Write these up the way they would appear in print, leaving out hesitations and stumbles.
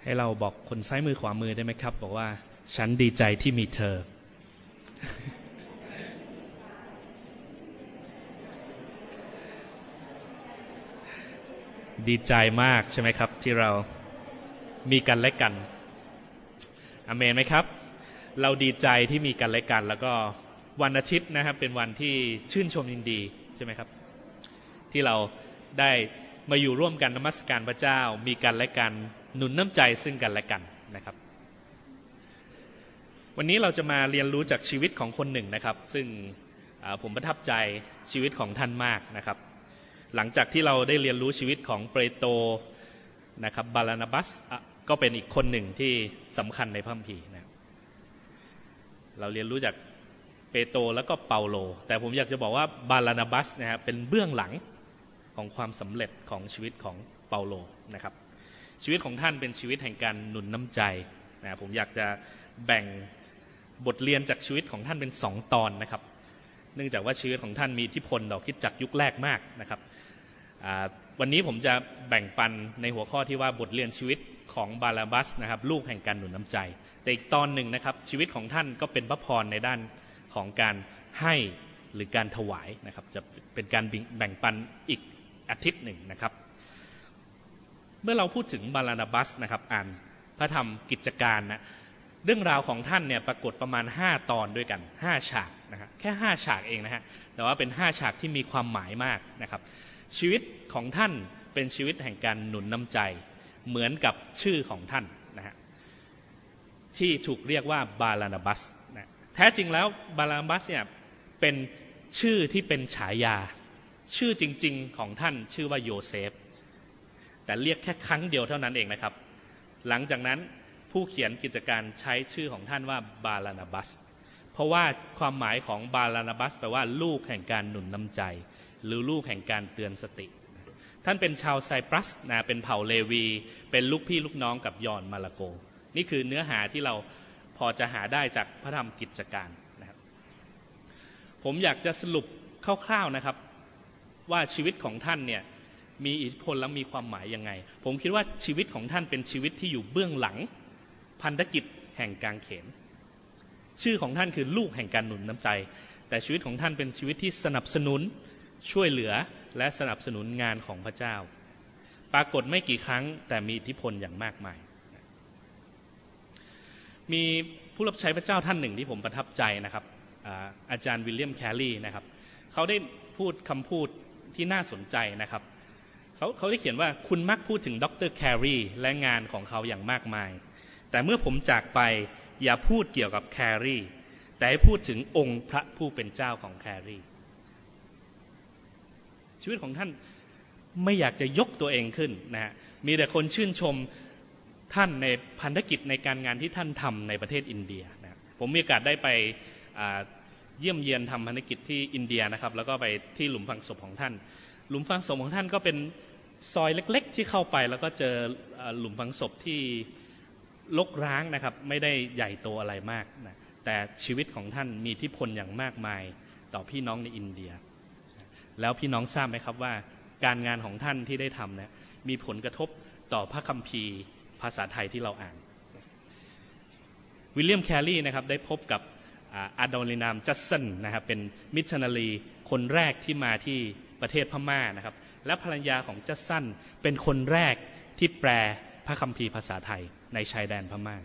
ให้เราบอกคนซ้ายมือขวามือได้ไหมครับบอกว่าฉันดีใจที่มีเธอ ดีใจมากใช่ไหมครับที่เรามีกันและกันอาเมนไหมครับเราดีใจที่มีกันและกันแล้วก็วันอาทิตย์นะครับเป็นวันที่ชื่นชมยินดีใช่ไหมครับที่เราได้มาอยู่ร่วมกันนมัสการพระเจ้ามีกันและกันหนุนน้ำใจซึ่งกันและกันนะครับวันนี้เราจะมาเรียนรู้จากชีวิตของคนหนึ่งนะครับซึ่งผมประทับใจชีวิตของท่านมากนะครับหลังจากที่เราได้เรียนรู้ชีวิตของเปโตรนะครับบารานาบัสก็เป็นอีกคนหนึ่งที่สำคัญในพระคัมภีร์นะเราเรียนรู้จากเปโตรแล้วก็เปาโลแต่ผมอยากจะบอกว่าบารานาบัสนะครับเป็นเบื้องหลังของความสำเร็จของชีวิตของเปาโลนะครับชีวิตของท่านเป็นชีวิตแห่งการหนุนน้ำใจนะผมอยากจะแบ่งบทเรียนจากชีวิตของท่านเป็น2 ตอนนะครับเนื่องจากว่าชีวิตของท่านมีอิทธิพลต่อคริสตจักรยุคแรกมากนะครับวันนี้ผมจะแบ่งปันในหัวข้อที่ว่าบทเรียนชีวิตของบาราบัสนะครับลูกแห่งการหนุนน้ำใจแต่อีกตอนหนึ่งนะครับชีวิตของท่านก็เป็นพระพรในด้านของการให้หรือการถวายนะครับจะเป็นการแบ่งปันอีกอาทิตย์หนึ่งนะครับเมื่อเราพูดถึงบารานาบัสนะครับอ่านพระธรรมกิจการนะเรื่องราวของท่านเนี่ยปรากฏประมาณ5 ตอนด้วยกัน5 ฉากนะครับแค่5 ฉากเองนะฮะแต่ว่าเป็น5 ฉากที่มีความหมายมากนะครับชีวิตของท่านเป็นชีวิตแห่งการหนุนน้ำใจเหมือนกับชื่อของท่านนะฮะที่ถูกเรียกว่าบารานาบัสนะแท้จริงแล้วบารานาบัสเนี่ยเป็นชื่อที่เป็นฉายาชื่อจริงๆของท่านชื่อว่าโยเซฟแต่เรียกแค่ครั้งเดียวเท่านั้นเองนะครับหลังจากนั้นผู้เขียนกิจการใช้ชื่อของท่านว่าบารานาบัสเพราะว่าความหมายของบารานาบัสแปลว่าลูกแห่งการหนุนน้ำใจหรือลูกแห่งการเตือนสติท่านเป็นชาวไซปรัสนะเป็นเผ่าเลวีเป็นลูกพี่ลูกน้องกับยอนมาระโกนี่คือเนื้อหาที่เราพอจะหาได้จากพระธรรมกิจการนะครับผมอยากจะสรุปคร่าวๆนะครับว่าชีวิตของท่านเนี่ยมีอิทธิพลและมีความหมายยังไงผมคิดว่าชีวิตของท่านเป็นชีวิตที่อยู่เบื้องหลังพันธกิจแห่งกางเขนชื่อของท่านคือลูกแห่งการหนุนน้ำใจแต่ชีวิตของท่านเป็นชีวิตที่สนับสนุนช่วยเหลือและสนับสนุนงานของพระเจ้าปรากฏไม่กี่ครั้งแต่มีอิทธิพลอย่างมากมายมีผู้รับใช้พระเจ้าท่านหนึ่งที่ผมประทับใจนะครับอาจารย์วิลเลียมแคลรี่นะครับเขาได้พูดคำพูดที่น่าสนใจนะครับเขาได้เขียนว่าคุณมักพูดถึงดร.แคลรี่และงานของเขาอย่างมากมายแต่เมื่อผมจากไปอย่าพูดเกี่ยวกับแคลรี่แต่ให้พูดถึงองค์พระผู้เป็นเจ้าของแคลรี่ชีวิตของท่านไม่อยากจะยกตัวเองขึ้นนะฮะมีแต่คนชื่นชมท่านในพันธกิจในการงานที่ท่านทำในประเทศอินเดียนะผมมีโอกาสได้ไปเยี่ยมเยียนทำพันธกิจที่อินเดียนะครับแล้วก็ไปที่หลุมฝังศพของท่านหลุมฝังศพของท่านก็เป็นซอยเล็กๆที่เข้าไปแล้วก็เจอหลุมฝังศพที่รกร้างนะครับไม่ได้ใหญ่โตอะไรมากนะแต่ชีวิตของท่านมีอิทธิพลอย่างมากมายต่อพี่น้องในอินเดียแล้วพี่น้องทราบไหมครับว่าการงานของท่านที่ได้ทำเนี่ยมีผลกระทบต่อพระคัมภีร์ภาษาไทยที่เราอ่านวิลเลียมแคลรี่นะครับได้พบกับอาดอลินามจัสสันนะครับเป็นมิชชันนารีคนแรกที่มาที่ประเทศพม่านะครับและภรรยาของจัสสันเป็นคนแรกที่แปลพระคัมภีร์ภาษาไทยในชายแดนพม่า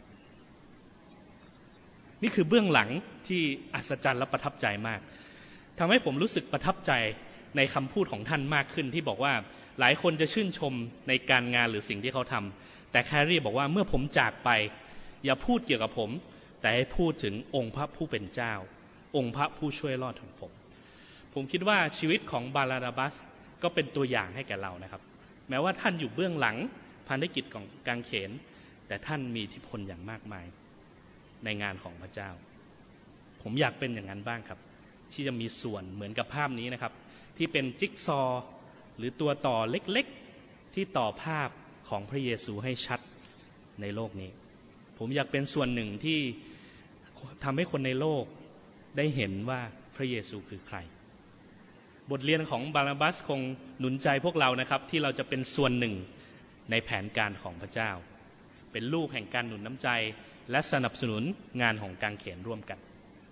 นี่คือเบื้องหลังที่อัศจรรย์และประทับใจมากทำให้ผมรู้สึกประทับใจในคำพูดของท่านมากขึ้นที่บอกว่าหลายคนจะชื่นชมในการงานหรือสิ่งที่เขาทำแต่แคลรี่บอกว่าเมื่อผมจากไปอย่าพูดเกี่ยวกับผมแต่ให้พูดถึงองค์พระผู้เป็นเจ้าองค์พระผู้ช่วยรอดของผมคิดว่าชีวิตของบารานาบัสก็เป็นตัวอย่างให้แก่เรานะครับแม้ว่าท่านอยู่เบื้องหลังพันธกิจของกางเขนแต่ท่านมีอิทธิพลอย่างมากมายในงานของพระเจ้าผมอยากเป็นอย่างนั้นบ้างครับที่จะมีส่วนเหมือนกับภาพนี้นะครับที่เป็นจิ๊กซอว์หรือตัวต่อเล็กๆที่ต่อภาพของพระเยซูให้ชัดในโลกนี้ผมอยากเป็นส่วนหนึ่งที่ทำให้คนในโลกได้เห็นว่าพระเยซูคือใครบทเรียนของบารานาบัสคงหนุนใจพวกเรานะครับที่เราจะเป็นส่วนหนึ่งในแผนการของพระเจ้าเป็นลูกแห่งการหนุนน้ำใจและสนับสนุนงานของกางเขนร่วมกัน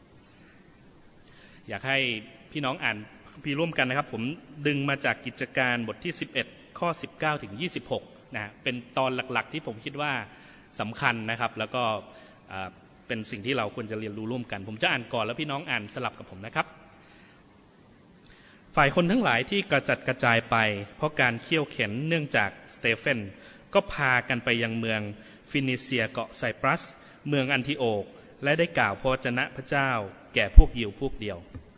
อยากให้พี่น้องอ่านพี่ร่วมกันนะครับผมดึงมาจากกิจการบทที่11ข้อ19ถึง26นะเป็นตอนหลักๆที่ผมคิดว่าสำคัญนะครับแล้วก็เป็นสิ่งที่เราควรจะเรียนรู้ร่วมกันผมจะอ่านก่อนแล้วพี่น้องอ่านสลับกับผมนะครับฝ่ายคนทั้งหลายที่กระจัดกระจายไปเพราะการเคี่ยวเข็นเนื่องจากสเตเฟนก็พากันไปยังเมืองฟินิเซียเกาะไซปรัสเมืองอันทิโอกและได้กล่าวพระวจนะพระเจ้าแก่พวกยิวพวกเดียว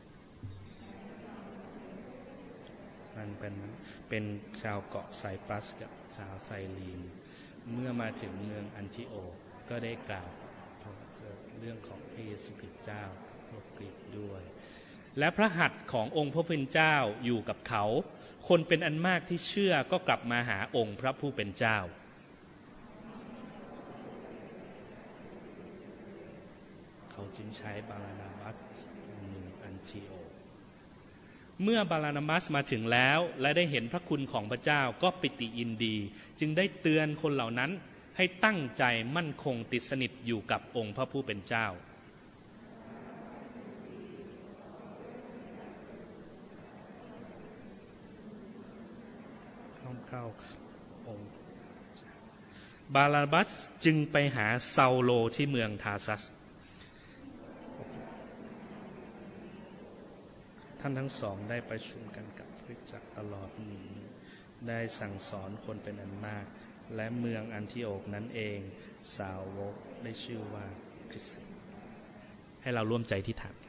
มันเป็นชาวเกาะไซปรัสกับชาวไซลีนเมื่อมาถึงเมืองอันทิโอกก็ได้กล่าวเรื่องของพระเยซูคริสต์เจ้าพวกกรีกด้วยและพระหัตถ์ขององค์พระผู้เป็นเจ้าอยู่กับเขาคนเป็นอันมากที่เชื่อก็กลับมาหาองค์พระผู้เป็นเจ้าเขาจึงใช้บารานาบัสเมืองอันทิโอกเมื่อบารานาบัสมาถึงแล้วและได้เห็นพระคุณของพระเจ้าก็ปิติยินดีจึงได้เตือนคนเหล่านั้นให้ตั้งใจมั่นคงติดสนิทอยู่กับองค์พระผู้เป็นเจ้าเข้าองค์บารานาบัสจึงไปหาเซาโลที่เมืองทาซัสท่านทั้งสองได้ประชุมกันกับคริสตจักรตลอดได้สั่งสอนคนเป็นอันมากและเมืองอันทิโอกนั้นเองสาวกได้ชื่อว่าคริสต์ให้เราร่วมใจที่ฐาน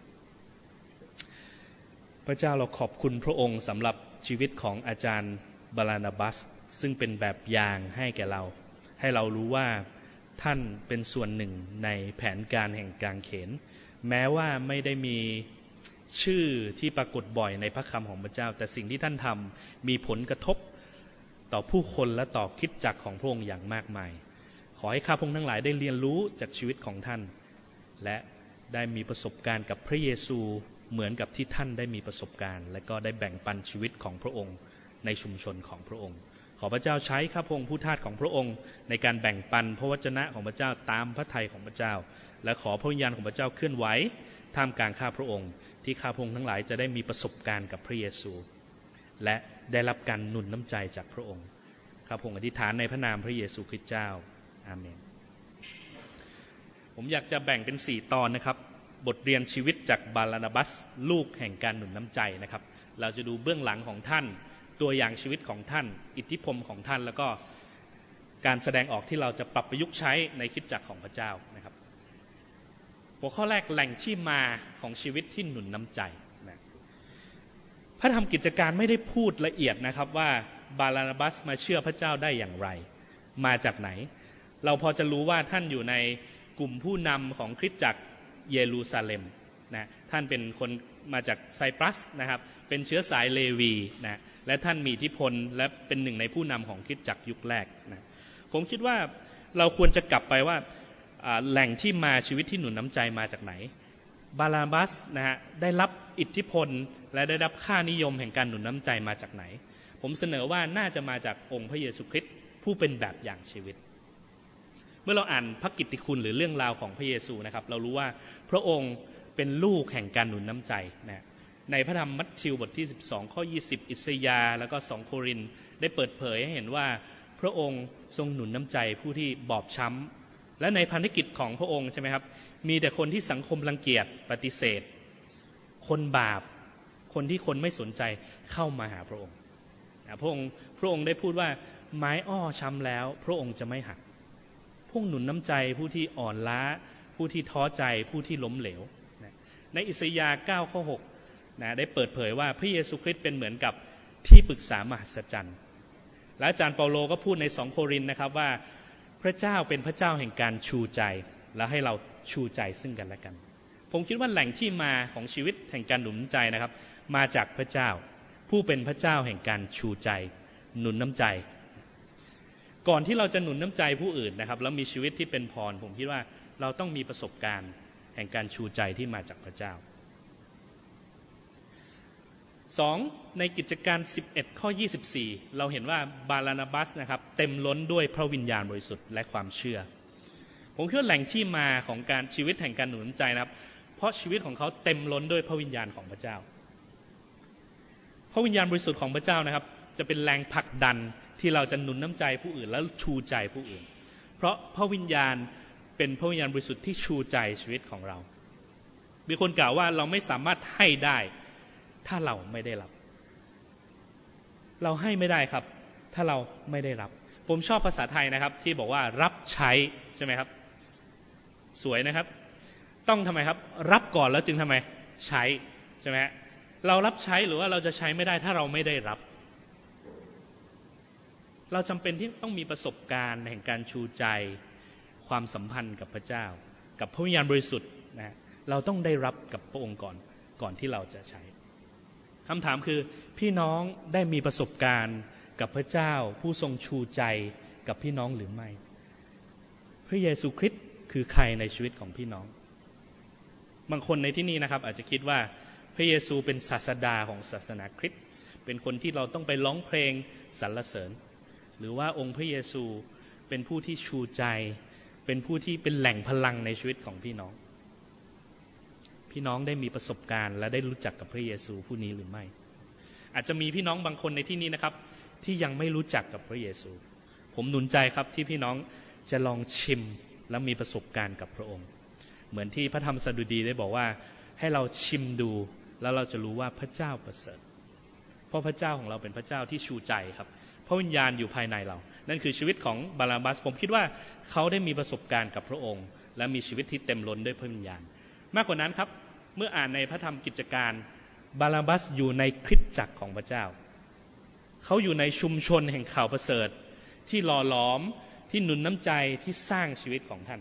พระเจ้าเราขอบคุณพระองค์สำหรับชีวิตของอาจารย์บารานาบัสซึ่งเป็นแบบอย่างให้แก่เราให้เรารู้ว่าท่านเป็นส่วนหนึ่งในแผนการแห่งกางเขนแม้ว่าไม่ได้มีชื่อที่ปรากฏบ่อยในพระคำของพระเจ้าแต่สิ่งที่ท่านทำมีผลกระทบต่อผู้คนและต่อคริสตจักรของพระองค์อย่างมากมายขอให้ข้าพงทั้งหลายได้เรียนรู้จากชีวิตของท่านและได้มีประสบการณ์กับพระเยซูเหมือนกับที่ท่านได้มีประสบการณ์และก็ได้แบ่งปันชีวิตของพระองค์ในชุมชนของพระองค์ขอพระเจ้าใช้ข้าพงผู้ทาสของพระองค์ในการแบ่งปันพระวจนะของพระเจ้าตามพระทัยของพระเจ้าและขอพระวิญญาณของพระเจ้าเคลื่อนไหวท่ามกลางข้าพระองค์ที่ข้าพงทั้งหลายจะได้มีประสบการณ์กับพระเยซูและได้รับการหนุนน้ำใจจากพระองค์ข้าพงอธิษฐานในพระนามพระเยซูคริสต์เจ้าอาเมนผมอยากจะแบ่งเป็น4 ตอนนะครับบทเรียนชีวิตจากบารานาบัสลูกแห่งการหนุนน้ำใจนะครับเราจะดูเบื้องหลังของท่านตัวอย่างชีวิตของท่านอิทธิพลของท่านแล้วก็การแสดงออกที่เราจะปรับประยุกต์ใช้ในคริสตจักรของพระเจ้านะครับหัวข้อแรกแหล่งที่มาของชีวิตที่หนุนน้ำใจนะพระธรรมกิจการไม่ได้พูดละเอียดนะครับว่าบารานาบัสมาเชื่อพระเจ้าได้อย่างไรมาจากไหนเราพอจะรู้ว่าท่านอยู่ในกลุ่มผู้นำของคริสตจักรเยรูซาเล็มนะท่านเป็นคนมาจากไซปรัสนะครับเป็นเชื้อสายเลวีนะและท่านมีอิทธิพลและเป็นหนึ่งในผู้นำของคริสตจักรยุคแรกนะผมคิดว่าเราควรจะกลับไปว่าแหล่งที่มาชีวิตที่หนุนน้ำใจมาจากไหนบารานาบัสนะฮะได้รับอิทธิพลและได้รับค่านิยมแห่งการหนุนน้ำใจมาจากไหนผมเสนอว่าน่าจะมาจากองค์พระเยซูคริสต์ผู้เป็นแบบอย่างชีวิตเมื่อเราอ่านพระกิตติคุณหรือเรื่องราวของพระเยซูนะครับเรารู้ว่าพระองค์เป็นลูกแห่งการหนุนน้ำใจนะในพระธรรมมัทธิวบทที่12ข้อ20อิสยาห์แล้วก็2โครินธ์ได้เปิดเผยให้เห็นว่าพระองค์ทรงหนุนน้ำใจผู้ที่บอบช้ำและในพันธกิจของพระองค์ใช่ไหมครับมีแต่คนที่สังคมรังเกียจปฏิเสธคนบาปคนที่คนไม่สนใจเข้ามาหาพระองค์พระองค์ได้พูดว่าไม้อ้อช้ำแล้วพระองค์จะไม่หักพระองค์หนุนน้ำใจผู้ที่อ่อนล้าผู้ที่ท้อใจผู้ที่ล้มเหลวในอิสยาห์9ข้อ6นะได้เปิดเผยว่าพระเยซูคริสต์เป็นเหมือนกับที่ปรึกษามหัศจรรย์และอาจารย์เปาโลก็พูดใน2โครินธ์นะครับว่าพระเจ้าเป็นพระเจ้าแห่งการชูใจและให้เราชูใจซึ่งกันและกันผมคิดว่าแหล่งที่มาของชีวิตแห่งการหนุนน้ำใจนะครับมาจากพระเจ้าผู้เป็นพระเจ้าแห่งการชูใจหนุนน้ำใจก่อนที่เราจะหนุนน้ำใจผู้อื่นนะครับแล้วมีชีวิตที่เป็นพรผมคิดว่าเราต้องมีประสบการณ์แห่งการชูใจที่มาจากพระเจ้า 2ในกิจการ11ข้อ24เราเห็นว่าบารานาบัสนะครับเต็มล้นด้วยพระวิญญาณบริสุทธิ์และความเชื่อผมคิดว่าแหล่งที่มาของการชีวิตแห่งการหนุนน้ำใจนะครับเพราะชีวิตของเขาเต็มล้นด้วยพระวิญญาณของพระเจ้าพระวิญญาณบริสุทธิ์ของพระเจ้านะครับจะเป็นแรงผลักดันที่เราจะหนุนน้ำใจผู้อื่นและชูใจผู้อื่นเพราะพระวิญญาณเป็นพระวิญญาณบริสุทธิ์ที่ชูใจชีวิตของเรามีคนกล่าวว่าเราไม่สามารถให้ได้ถ้าเราไม่ได้รับเราให้ไม่ได้ครับถ้าเราไม่ได้รับผมชอบภาษาไทยนะครับที่บอกว่ารับใช้ใช่ไหมครับสวยนะครับต้องทำไมครับรับก่อนแล้วจึงทำไมใช้ใช่ไหมเรารับใช้หรือว่าเราจะใช้ไม่ได้ถ้าเราไม่ได้รับเราจำเป็นที่ต้องมีประสบการณ์แห่งการชูใจความสัมพันธ์กับพระเจ้ากับพระวิญญาณบริสุทธิ์นะเราต้องได้รับกับพระองค์ก่อนที่เราจะใช้คำถามคือพี่น้องได้มีประสบการณ์กับพระเจ้าผู้ทรงชูใจกับพี่น้องหรือไม่พระเยซูคริสต์คือใครในชีวิตของพี่น้องบางคนในที่นี้นะครับอาจจะคิดว่าพระเยซูเป็นศาสดาของศาสนาคริสต์เป็นคนที่เราต้องไปร้องเพลงสรรเสริญหรือว่าองค์พระเยซูเป็นผู้ที่ชูใจเป็นผู้ที่เป็นแหล่งพลังในชีวิตของพี่น้องได้มีประสบการณ์และได้รู้จักกับพระเยซูผู้นี้หรือไม่อาจจะมีพี่น้องบางคนในที่นี้นะครับที่ยังไม่รู้จักกับพระเยซูผมหนุนใจครับที่พี่น้องจะลองชิมและมีประสบการณ์กับพระองค์เหมือนที่พระธรรมสดุดีได้บอกว่าให้เราชิมดูแล้วเราจะรู้ว่าพระเจ้าประเสริฐเพราะพระเจ้าของเราเป็นพระเจ้าที่ชูใจครับพระวิญญาณอยู่ภายในเรานั่นคือชีวิตของบาราบัสผมคิดว่าเขาได้มีประสบการณ์กับพระองค์และมีชีวิตที่เต็มล้นด้วยพระวิญญาณมากกว่านั้นครับเมื่ออ่านในพระธรรมกิจการบาราบัสอยู่ในคริสตจักรของพระเจ้าเขาอยู่ในชุมชนแห่งข่าวประเสริฐที่หล่อหลอมที่หนุนน้ำใจที่สร้างชีวิตของท่าน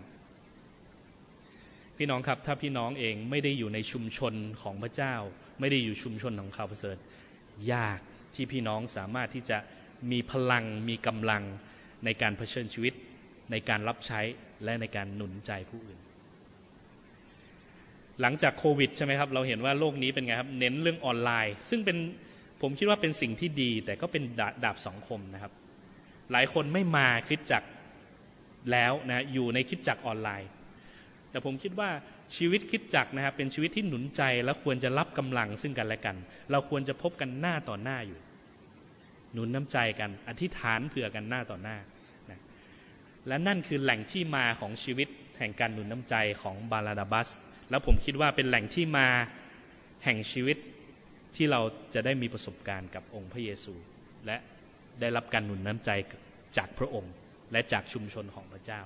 พี่น้องครับถ้าพี่น้องเองไม่ได้อยู่ในชุมชนของพระเจ้าไม่ได้อยู่ชุมชนของข่าวประเสริฐยากที่พี่น้องสามารถที่จะมีพลังมีกำลังในการเผชิญชีวิตในการรับใช้และในการหนุนใจผู้อื่นหลังจากโควิดใช่ไหมครับเราเห็นว่าโลกนี้เป็นไงครับเน้นเรื่องออนไลน์ซึ่งเป็นผมคิดว่าเป็นสิ่งที่ดีแต่ก็เป็นดาบสองคมนะครับหลายคนไม่มาคริสตจักรแล้วนะอยู่ในคริสตจักรออนไลน์แต่ผมคิดว่าชีวิตคริสตจักรนะครับเป็นชีวิตที่หนุนใจและควรจะรับกำลังซึ่งกันและกันเราควรจะพบกันหน้าต่อหน้าอยู่หนุนน้ำใจกันอธิษฐานเผื่อกันหน้าต่อหน้านะและนั่นคือแหล่งที่มาของชีวิตแห่งการหนุนน้ำใจของบารานาบัสแล้วผมคิดว่าเป็นแหล่งที่มาแห่งชีวิตที่เราจะได้มีประสบการณ์กับองค์พระเยซูและได้รับการหนุนน้ำใจจากพระองค์และจากชุมชนของพระเจ้า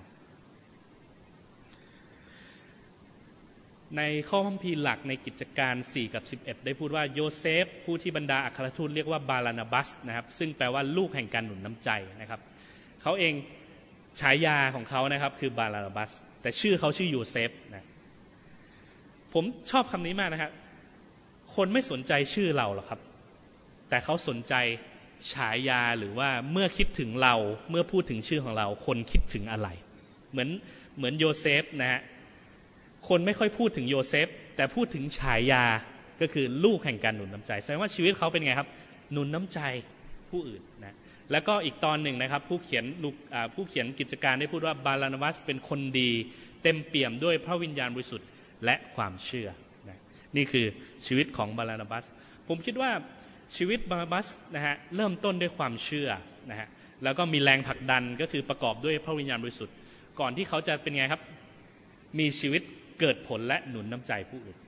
ในข้อคัมภีร์หลักในกิจการ4กับ11ได้พูดว่าโยเซฟผู้ที่บรรดาอัครทูตเรียกว่าบารานาบัสนะครับซึ่งแปลว่าลูกแห่งการหนุนน้ำใจนะครับเขาเองฉายาของเขานะครับคือบารานาบัสแต่ชื่อเขาชื่อโยเซฟนะผมชอบคำนี้มากนะครับคนไม่สนใจชื่อเราหรอกครับแต่เขาสนใจฉายาหรือว่าเมื่อคิดถึงเราเมื่อพูดถึงชื่อของเราคนคิดถึงอะไรเหมือนโยเซฟนะฮะคนไม่ค่อยพูดถึงโยเซฟแต่พูดถึงฉายาก็คือลูกแห่งการหนุนน้ำใจแสดงว่าชีวิตเขาเป็นไงครับหนุนน้ำใจผู้อื่นนะแล้วก็อีกตอนหนึ่งนะครับผู้เขียนกิจการได้พูดว่าบารานาบัสเป็นคนดีเต็มเปี่ยมด้วยพระวิญญาณบริสุทธิ์และความเชื่อนะนี่คือชีวิตของบารานาบัสผมคิดว่าชีวิตบารานาบัสนะฮะเริ่มต้นด้วยความเชื่อนะฮะแล้วก็มีแรงผลักดันก็คือประกอบด้วยพระวิญญาณบริสุทธิ์ก่อนที่เขาจะเป็นไงครับมีชีวิตเกิดผลและหนุนน้ำใจผู้อื่น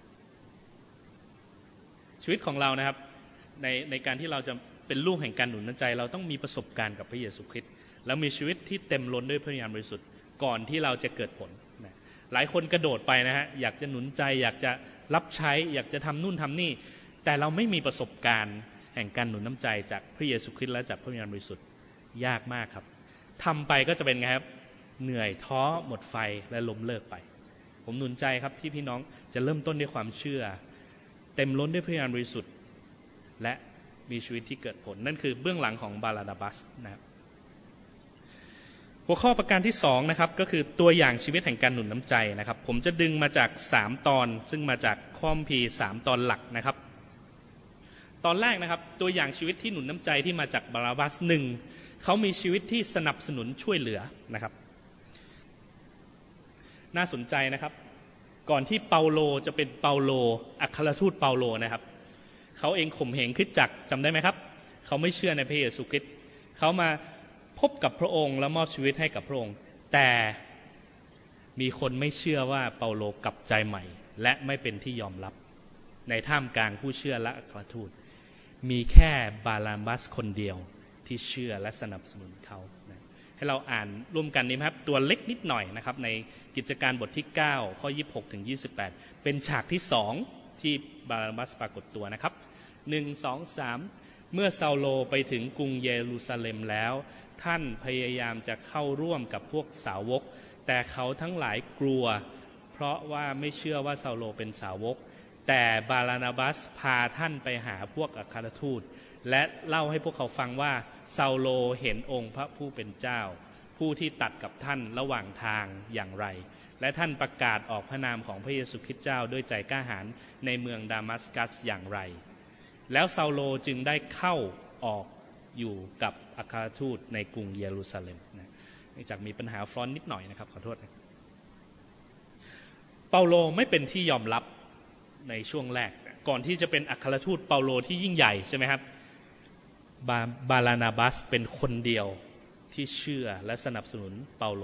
ชีวิตของเรานะครับในการที่เราจะเป็นลูกแห่งการหนุนน้ำใจเราต้องมีประสบการณ์กับพระเยซูคริสต์แล้วมีชีวิตที่เต็มล้นด้วยพระวิญญาณบริสุทธิ์ก่อนที่เราจะเกิดผลนะหลายคนกระโดดไปนะฮะอยากจะหนุนใจอยากจะรับใช้อยากจะทำนู่นทำนี่แต่เราไม่มีประสบการณ์แห่งการหนุนน้ำใจจากพระเยซูคริสต์และจากพระวิญญาณบริสุทธิ์ยากมากครับทำไปก็จะเป็นไงครับเหนื่อยท้อหมดไฟและล้มเลิกไปผมหนุนใจครับที่พี่น้องจะเริ่มต้นด้วยความเชื่อเต็มล้นด้วยพระวิญญาณบริสุทธิ์และมีชีวิตที่เกิดผลนั่นคือเบื้องหลังของบารานาบัสนะครับหัวข้อประการที่2นะครับก็คือตัวอย่างชีวิตแห่งการหนุนน้ำใจนะครับผมจะดึงมาจาก3ตอนซึ่งมาจากข้อคัมภีร์3ตอนหลักนะครับตตอนแรกนะครับตัวอย่างชีวิตที่หนุนน้ำใจที่มาจากบาราบัสหนึ่งเขามีชีวิตที่สนับสนุนช่วยเหลือนะครับน่าสนใจนะครับก่อนที่เปาโลจะเป็นเปาโลอัครทูตเปาโลนะครับเขาเองข่มเหงคริสตจักรจำได้ไหมครับเขาไม่เชื่อในพระเยซูคริสต์เขามาพบกับพระองค์และมอบชีวิตให้กับพระองค์แต่มีคนไม่เชื่อว่าเปาโลกลับใจใหม่และไม่เป็นที่ยอมรับในท่ามกลางผู้เชื่อและอัครทูตมีแค่บาราบัสคนเดียวที่เชื่อและสนับสนุนเขาให้เราอ่านร่วมกันนี้ครับตัวเล็กนิดหน่อยนะครับในกิจการบทที่9ข้อ26ถึง28เป็นฉากที่2ที่บาราบัสปรากฏตัวนะครับ1 2 3เมื่อซาโลไปถึงกรุงเยรูซาเล็มแล้วท่านพยายามจะเข้าร่วมกับพวกสาวกแต่เขาทั้งหลายกลัวเพราะว่าไม่เชื่อว่าซาโลเป็นสาวกแต่บารานาบัสพาท่านไปหาพวกอัครทูตและเล่าให้พวกเขาฟังว่าซาโลเห็นองค์พระผู้เป็นเจ้าผู้ที่ตัดกับท่านระหว่างทางอย่างไรและท่านประกาศออกพระนามของพระเยซูคริสต์เจ้าด้วยใจกล้าหาญในเมืองดามัสกัสอย่างไรแล้วซาโลจึงได้เข้าออกอยู่กับอัครทูตในกรุงเยรูซาเล็มเนื่องจากมีปัญหาฟอนต์นิดหน่อยนะครับขอโทษนะเปาโลไม่เป็นที่ยอมรับในช่วงแรกก่อนที่จะเป็นอัครทูตเปาโลที่ยิ่งใหญ่ใช่ไหมครับบารานาบัสเป็นคนเดียวที่เชื่อและสนับสนุนเปาโล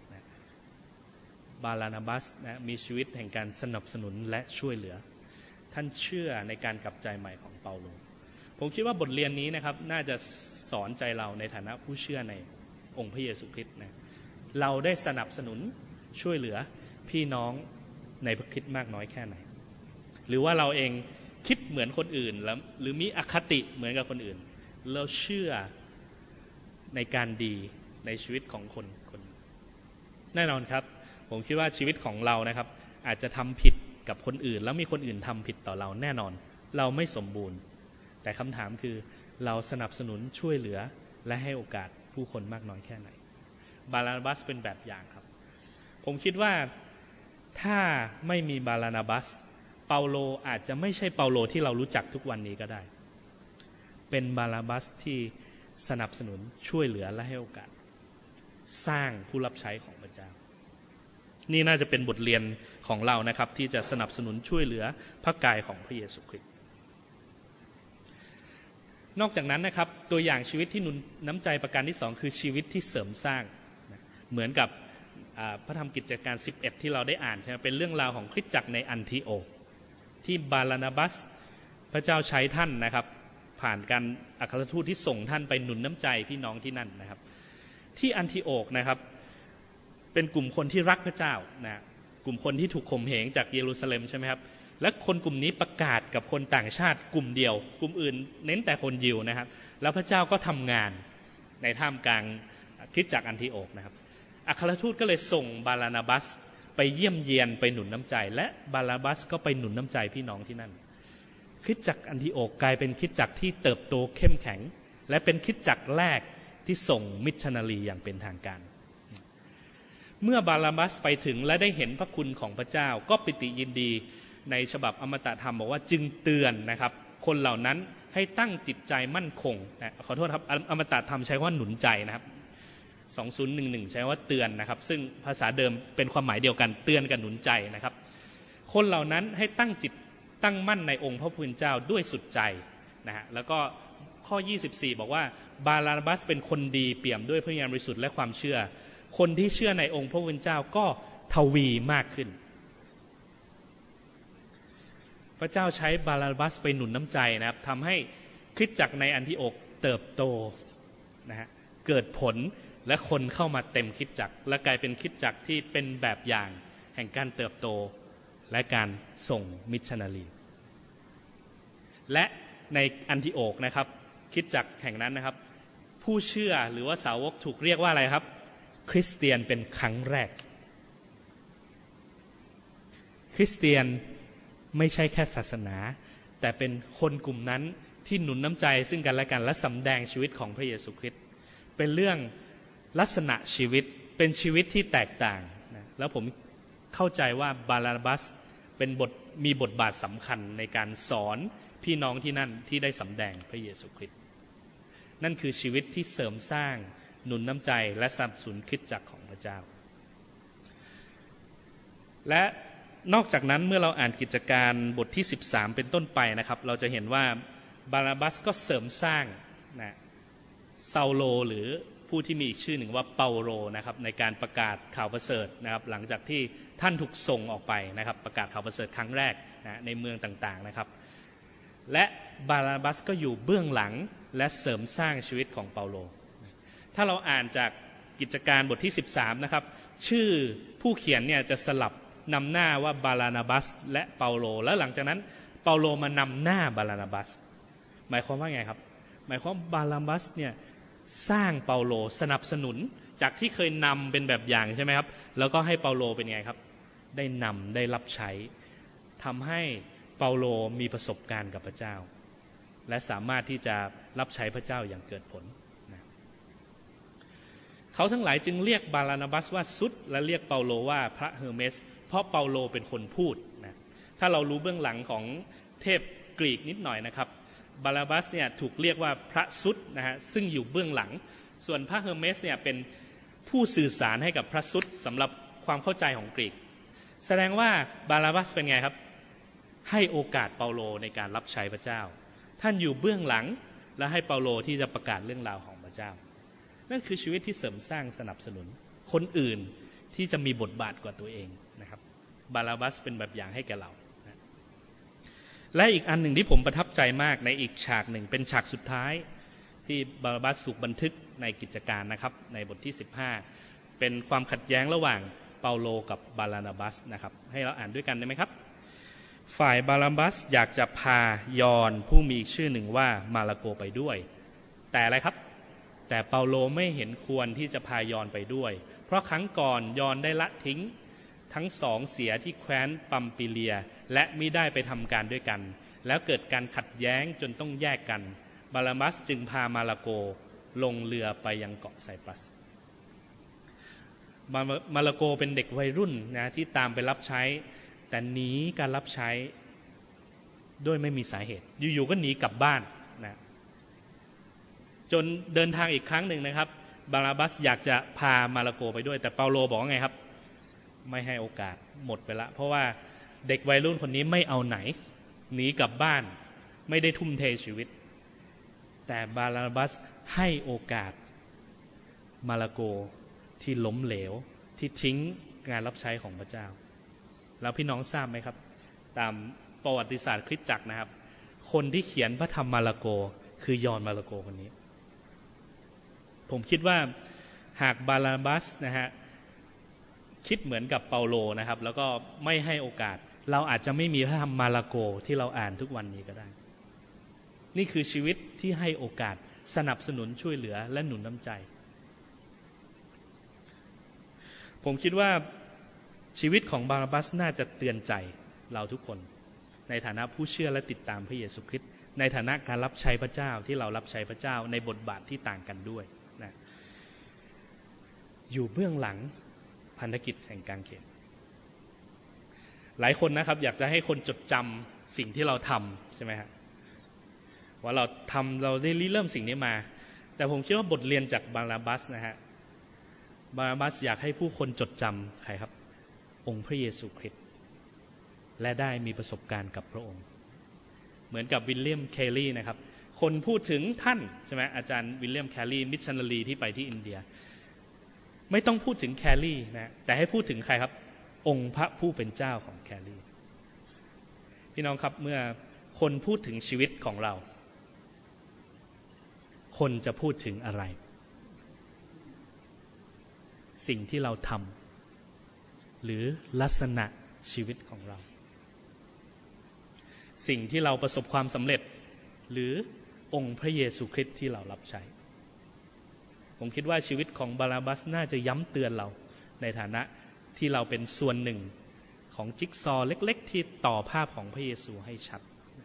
บารานาบัสมีชีวิตแห่งการสนับสนุนและช่วยเหลือท่านเชื่อในการกลับใจใหม่ของเปาโลผมคิดว่าบทเรียนนี้นะครับน่าจะสอนใจเราในฐานะผู้เชื่อในองค์พระเยซูคริสต์นะเราได้สนับสนุนช่วยเหลือพี่น้องในพระคริสต์มากน้อยแค่ไหนหรือว่าเราเองคิดเหมือนคนอื่นแล้วหรือมีอคติเหมือนกับคนอื่นเราเชื่อในการดีในชีวิตของคนแน่นอนครับผมคิดว่าชีวิตของเรานะครับอาจจะทำผิดกับคนอื่นแล้วมีคนอื่นทำผิดต่อเราแน่นอนเราไม่สมบูรณ์แต่คำถามคือเราสนับสนุนช่วยเหลือและให้โอกาสผู้คนมากน้อยแค่ไหนบารานาบัสเป็นแบบอย่างครับผมคิดว่าถ้าไม่มีบารานาบัสเปาโลอาจจะไม่ใช่เปาโลที่เรารู้จักทุกวันนี้ก็ได้เป็นบาราบัสที่สนับสนุนช่วยเหลือและให้โอกาสสร้างผู้รับใช้ของพระเจ้านี่น่าจะเป็นบทเรียนของเรานะครับที่จะสนับสนุนช่วยเหลือพระกายของพระเยซูคริสต์นอกจากนั้นนะครับตัวอย่างชีวิตที่หนุนน้ำใจประการที่2คือชีวิตที่เสริมสร้างเหมือนกับพระธรรมกิจการ11ที่เราได้อ่านใช่ไหมเป็นเรื่องราวของคริสตจักรในอันทิโอกที่บารานาบัสพระเจ้าใช้ท่านนะครับผ่านการอัครทูตที่ส่งท่านไปหนุนน้ำใจพี่น้องที่นั่นนะครับที่อันทิโอกนะครับเป็นกลุ่มคนที่รักพระเจ้านะกลุ่มคนที่ถูกข่มเหงจากเยรูซาเล็มใช่ไหมครับและคนกลุ่มนี้ประกาศกับคนต่างชาติกลุ่มเดียวกลุ่มอื่นเน้นแต่คนยิวนะครับแล้วพระเจ้าก็ทำงานในท่ามกลางคริสตจักรอันทิโอกนะครับอัครทูตก็เลยส่งบารานาบัสไปเยี่ยมเยียนไปหนุนน้ำใจและบารานาบัสก็ไปหนุนน้ำใจพี่น้องที่นั่นคริสตจักรอันทิโอกกลายเป็นคริสตจักรที่เติบโตเข้มแข็งและเป็นคริสตจักรแรกที่ส่งมิชชันนารีอย่างเป็นทางการเมื่อบารานาบัสไปถึงและได้เห็นพระคุณของพระเจ้าก็ปิติยินดีในฉบับอมตะธรรมบอกว่าจึงเตือนนะครับคนเหล่านั้นให้ตั้งจิตใจมั่นคงขอโทษครับอมตะธรรมใช้ว่าหนุนใจนะครับ2011ใช้ว่าเตือนนะครับซึ่งภาษาเดิมเป็นความหมายเดียวกันเตือนกับหนุนใจนะครับคนเหล่านั้นให้ตั้งจิตตั้งมั่นในองค์พระผู้เป็นเจ้าด้วยสุดใจนะฮะแล้วก็ข้อ24บอกว่าบารานาบัสเป็นคนดีเปี่ยมด้วยพระวิญญาณบริสุทธิ์และความเชื่อคนที่เชื่อในองค์พระผู้เป็นเจ้าก็ทวีมากขึ้นพระเจ้าใช้บารานาบัสไปหนุนน้ำใจนะครับทำให้คริสตจักรในอันทิโอกเติบโตนะฮะเกิดผลและคนเข้ามาเต็มคริสตจักรและกลายเป็นคริสตจักรที่เป็นแบบอย่างแห่งการเติบโตและการส่งมิชชันนารีและในอันทิโอกนะครับคริสตจักรแห่งนั้นนะครับผู้เชื่อหรือว่าสาวกถูกเรียกว่าอะไรครับคริสเตียนเป็นครั้งแรกคริสเตียนไม่ใช่แค่ศาสนาแต่เป็นคนกลุ่มนั้นที่หนุนน้ำใจซึ่งกันและกันและสำแดงชีวิตของพระเยซูคริสต์เป็นเรื่องลักษณะชีวิตเป็นชีวิตที่แตกต่างนะแล้วผมเข้าใจว่าบารานาบัสมีบทบาทสำคัญในการสอนพี่น้องที่นั่นที่ได้สำแดงพระเยซูคริสต์นั่นคือชีวิตที่เสริมสร้างหนุนน้ำใจและสนับสนุนคริสตจักรของพระเจ้าและนอกจากนั้นเมื่อเราอ่านกิจการบทที่13เป็นต้นไปนะครับเราจะเห็นว่าบานาบัสก็เสริมสร้างนะซาโลหรือผู้ที่มีอีกชื่อหนึ่งว่าเปาโลนะครับในการประกาศข่าวประเสริฐนะครับหลังจากที่ท่านถูกส่งออกไปนะครับประกาศข่าวประเสริฐครั้งแรกนะในเมืองต่างๆนะครับและบานาบัสก็อยู่เบื้องหลังและเสริมสร้างชีวิตของเปาโลถ้าเราอ่านจากกิจการบทที่13นะครับชื่อผู้เขียนเนี่ยจะสลับนำหน้าว่าบานาบัสและเปาโลแล้วหลังจากนั้นเปาโลมานำหน้าบานาบัสหมายความว่าไงครับหมายความบานาบัสเนี่ยสร้างเปาโลสนับสนุนจากที่เคยนำเป็นแบบอย่างใช่ไหมครับแล้วก็ให้เปาโลเป็นไงครับได้นำได้รับใช้ทำให้เปาโลมีประสบการณ์กับพระเจ้าและสามารถที่จะรับใช้พระเจ้าอย่างเกิดผลนะเขาทั้งหลายจึงเรียกบานาบัสว่าซุดและเรียกเปาโลว่าพระเฮอร์เมสเพราะเปาโลเป็นคนพูดนะถ้าเรารู้เบื้องหลังของเทพกรีกนิดหน่อยนะครับบานาบัสเนี่ยถูกเรียกว่าพระซุดนะฮะซึ่งอยู่เบื้องหลังส่วนพระเฮอร์เมสเนี่ยเป็นผู้สื่อสารให้กับพระซุดสำหรับความเข้าใจของกรีกแสดงว่าบานาบัสเป็นไงครับให้โอกาสเปาโลในการรับใช้พระเจ้าท่านอยู่เบื้องหลังและให้เปาโลที่จะประกาศเรื่องราวของพระเจ้านั่นคือชีวิตที่เสริมสร้างสนับสนุนคนอื่นที่จะมีบทบาทกว่าตัวเองนะครับบานาบัสเป็นแบบอย่างให้แก่เรานะและอีกอันหนึ่งที่ผมประทับใจมากในอีกฉากหนึ่งเป็นฉากสุดท้ายที่บานาบัสถูกบันทึกในกิจการนะครับในบทที่15เป็นความขัดแย้งระหว่างเปาโลกับบานาบัสนะครับให้เราอ่านด้วยกันได้ไหมครับฝ่ายบานาบัสอยากจะพายอนผู้มีชื่อหนึ่งว่ามาระโกไปด้วยแต่อะไรครับแต่เปาโลไม่เห็นควรที่จะพายอนไปด้วยเพราะครั้งก่อนยอนได้ละทิ้งทั้งสองเสียที่แคว้นปัมปิเลียและมิได้ไปทำการด้วยกันแล้วเกิดการขัดแย้งจนต้องแยกกันบานาบัสจึงพามาระโกลงเรือไปยังเกาะไซปรัสมาระโกเป็นเด็กวัยรุ่นนะที่ตามไปรับใช้แต่หนีการรับใช้ด้วยไม่มีสาเหตุอยู่ๆก็หนีกลับบ้านนะจนเดินทางอีกครั้งหนึ่งนะครับบานาบัสอยากจะพามาระโกไปด้วยแต่เปาโลบอกว่าไงครับไม่ให้โอกาสหมดไปละเพราะว่าเด็กวัยรุ่นคนนี้ไม่เอาไหนหนีกลับบ้านไม่ได้ทุ่มเทชีวิตแต่บานาบัสให้โอกาสมาระโกที่ล้มเหลวที่ทิ้งงานรับใช้ของพระเจ้าแล้วพี่น้องทราบไหมครับตามประวัติศาสตร์คริสตจักรนะครับคนที่เขียนพระธรรมมาระโกคือยอนมาระโกคนนี้ผมคิดว่าหากบานาบัสนะฮะคิดเหมือนกับเปาโลนะครับแล้วก็ไม่ให้โอกาสเราอาจจะไม่มีพระธรรมมาระโกที่เราอ่านทุกวันนี้ก็ได้นี่คือชีวิตที่ให้โอกาสสนับสนุนช่วยเหลือและหนุนน้ำใจผมคิดว่าชีวิตของบานาบัสน่าจะเตือนใจเราทุกคนในฐานะผู้เชื่อและติดตามพระเยซูคริสต์ในฐานะการรับใช้พระเจ้าที่เรารับใช้พระเจ้าในบทบาทที่ต่างกันด้วยนะอยู่เบื้องหลังพันธกิจแห่งกางเขนหลายคนนะครับอยากจะให้คนจดจำสิ่งที่เราทำใช่ไหมครับว่าเราได้เริ่มสิ่งนี้มาแต่ผมคิดว่าบทเรียนจากบานาบัสนะฮะบานาบัสอยากให้ผู้คนจดจำใครครับองค์พระเยซูคริสต์และได้มีประสบการณ์กับพระองค์เหมือนกับวิลเลียมแคลลี่นะครับคนพูดถึงท่านใช่ไหมอาจารย์วิลเลียมแคลลี่มิชชันนารีที่ไปที่อินเดียไม่ต้องพูดถึงแคลลี่นะแต่ให้พูดถึงใครครับองค์พระผู้เป็นเจ้าของแคลลี่พี่น้องครับเมื่อคนพูดถึงชีวิตของเราคนจะพูดถึงอะไรสิ่งที่เราทำหรือลักษณะชีวิตของเราสิ่งที่เราประสบความสำเร็จหรือองค์พระเยซูคริสต์ที่เรารับใช้ผมคิดว่าชีวิตของบานาบัสน่าจะย้ำเตือนเราในฐานะที่เราเป็นส่วนหนึ่งของจิ๊กซอว์เล็กๆที่ต่อภาพของพระเยซูให้ชัด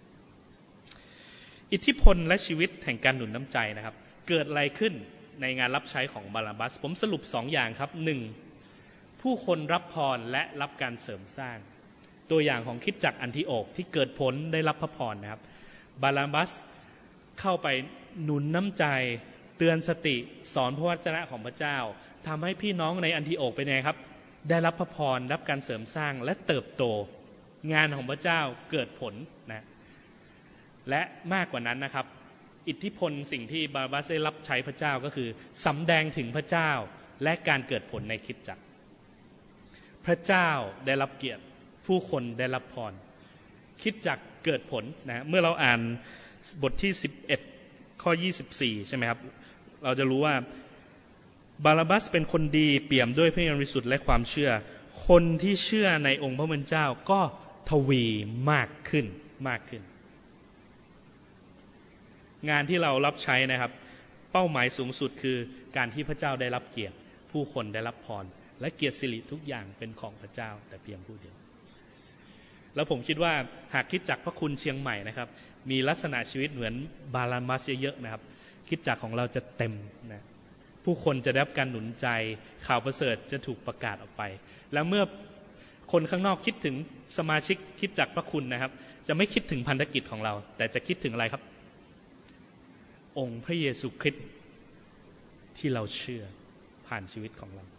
อิทธิพลและชีวิตแห่งการหนุนน้ำใจนะครับเกิดอะไรขึ้นในงานรับใช้ของบานาบัสผมสรุป2 อย่างครับ 1. ผู้คนรับพรและรับการเสริมสร้างตัวอย่างของคริสตจักรอันทิโอกที่เกิดผลได้รับพระพรนะครับบานาบัสเข้าไปหนุนน้ำใจเตือนสติสอนพระวจนะของพระเจ้าทำให้พี่น้องในอันทิโอกเป็นไงครับได้รับพระพรรับการเสริมสร้างและเติบโตงานของพระเจ้าเกิดผลนะและมากกว่านั้นนะครับอิทธิพลสิ่งที่บานาบัสได้รับใช้พระเจ้าก็คือสำแดงถึงพระเจ้าและการเกิดผลในคริสตจักรพระเจ้าได้รับเกียรติผู้คนได้รับพรคริสตจักรเกิดผลนะเมื่อเราอ่านบทที่11ข้อ24ใช่ไหมครับเราจะรู้ว่าบานาบัสเป็นคนดีเปี่ยมด้วยพระวิญญาณบริสุทธิ์และความเชื่อคนที่เชื่อในองค์พระผู้เป็นเจ้าก็ทวีมากขึ้นงานที่เรารับใช้นะครับเป้าหมายสูงสุดคือการที่พระเจ้าได้รับเกียรติผู้คนได้รับพรและเกียรติสิริทุกอย่างเป็นของพระเจ้าแต่เพียงผู้เดียวแล้วผมคิดว่าหากคริสตจักรพระคุณเชียงใหม่นะครับมีลักษณะชีวิตเหมือนบานาบัสเยอะๆนะครับคริสตจักรของเราจะเต็มนะผู้คนจะได้รับการหนุนใจข่าวประเสริฐจะถูกประกาศออกไปแล้วเมื่อคนข้างนอกคิดถึงสมาชิกคริสตจักรพระคุณนะครับจะไม่คิดถึงพันธกิจของเราแต่จะคิดถึงอะไรครับองค์พระเยซูคริสต์ที่เราเชื่อผ่านชีวิตของเรา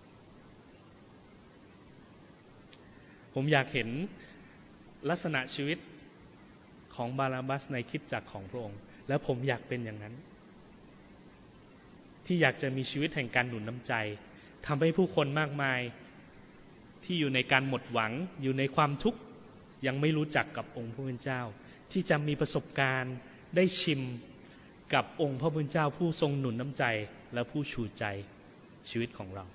ผมอยากเห็นลักษณะชีวิตของบานาบัสในคริสตจักรของพระองค์และผมอยากเป็นอย่างนั้นที่อยากจะมีชีวิตแห่งการหนุนน้ำใจทำให้ผู้คนมากมายที่อยู่ในการหมดหวังอยู่ในความทุกข์ยังไม่รู้จักกับองค์พระผู้เป็นเจ้าที่จะมีประสบการณ์ได้ชิมกับองค์พระผู้เป็นเจ้าผู้ทรงหนุนน้ำใจและผู้ชูใจชีวิตของเรา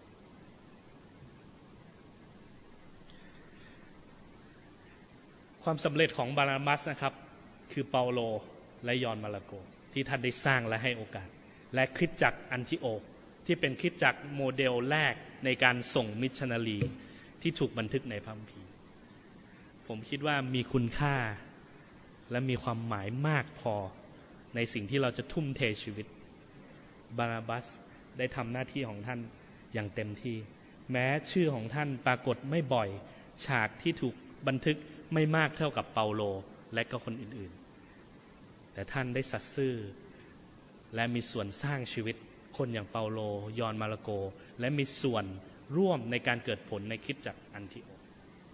ความสำเร็จของบานาบัสนะครับคือเปาโลและยอห์นมาระโกที่ท่านได้สร้างและให้โอกาสและคริสตจักรอันทิโอกที่เป็นคริสตจักรโมเดลแรกในการส่งมิชชันนารีที่ถูกบันทึกในพระคัมภีร์ผมคิดว่ามีคุณค่าและมีความหมายมากพอในสิ่งที่เราจะทุ่มเทชีวิตบานาบัสได้ทำหน้าที่ของท่านอย่างเต็มที่แม้ชื่อของท่านปรากฏไม่บ่อยฉากที่ถูกบันทึกไม่มากเท่ากับเปาโลและก็คนอื่นๆแต่ท่านได้สัตย์ซื่อและมีส่วนสร้างชีวิตคนอย่างเปาโลยอห์นมาระโกและมีส่วนร่วมในการเกิดผลในคริสตจักรอันทิโอก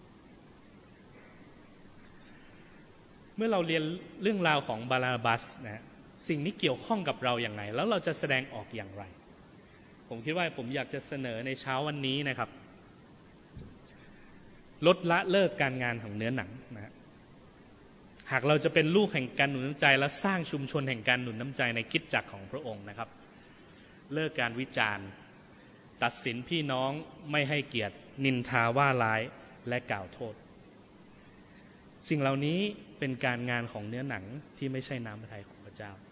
เมื่อเราเรียนเรื่องราวของบานาบัสนะสิ่งนี้เกี่ยวข้องกับเราอย่างไรแล้วเราจะแสดงออกอย่างไรผมคิดว่าผมอยากจะเสนอในเช้าวันนี้นะครับลดละเลิกการงานของเนื้อหนังนะหากเราจะเป็นลูกแห่งการหนุนน้ำใจและสร้างชุมชนแห่งการหนุนน้ำใจในคริสตจักรของพระองค์นะครับเลิกการวิจารณ์ตัดสินพี่น้องไม่ให้เกียรตินินทาว่าร้ายและกล่าวโทษสิ่งเหล่านี้เป็นการงานของเนื้อหนังที่ไม่ใช่น้ำพระทัยของพระเจ้า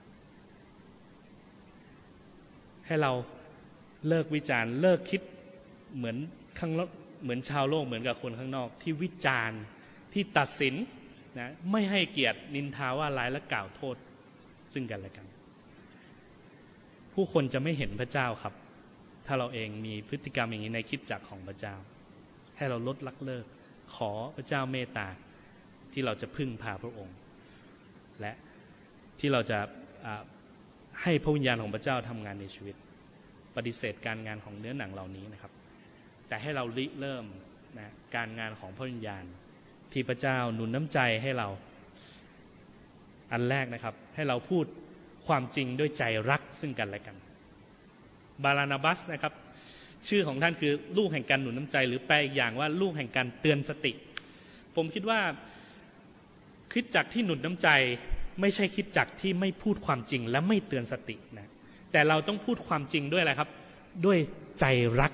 ให้เราเลิกวิจารณ์เลิกคิดเหมือนชาวโลกเหมือนกับคนข้างนอกที่วิจารณ์ที่ตัดสินนะไม่ให้เกียรตินินทาว่าร้ายและกล่าวโทษซึ่งกันและกันผู้คนจะไม่เห็นพระเจ้าครับถ้าเราเองมีพฤติกรรมอย่างนี้ในคริสตจักรของพระเจ้าให้เราลดละเลิกขอพระเจ้าเมตตาที่เราจะพึ่งพาพระองค์และที่เราจะให้พระวิญญาณของพระเจ้าทำงานในชีวิตปฏิเสธการงานของเนื้อหนังเหล่านี้นะครับแต่ให้เราริเริ่มนะการงานของพระวิญญาณที่พระเจ้าหนุนน้ำใจให้เราอันแรกนะครับให้เราพูดความจริงด้วยใจรักซึ่งกันและกันบานาบัสนะครับชื่อของท่านคือลูกแห่งการหนุนน้ำใจหรือแปลอีกอย่างว่าลูกแห่งการเตือนสติผมคิดว่าคริสตจักรที่หนุนน้ำใจไม่ใช่คริสตจักรที่ไม่พูดความจริงและไม่เตือนสตินะแต่เราต้องพูดความจริงด้วยอะไรครับด้วยใจรัก